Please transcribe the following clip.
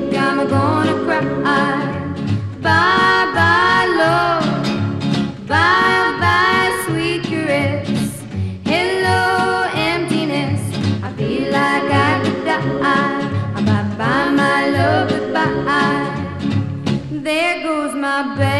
I'm gonna cry. Bye bye love, bye bye sweet caress. Hello emptiness, I feel like I could die. Bye bye my love, goodbye. There goes my bed.